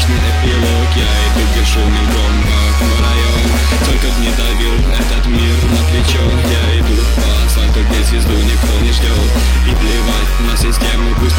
бесконечный эпилог. Я иду бесшумным громком в район. Только б не давил этот мир на плечо. Я иду по асфальту, где звезду никто не ждет. И плевать на систему, пусть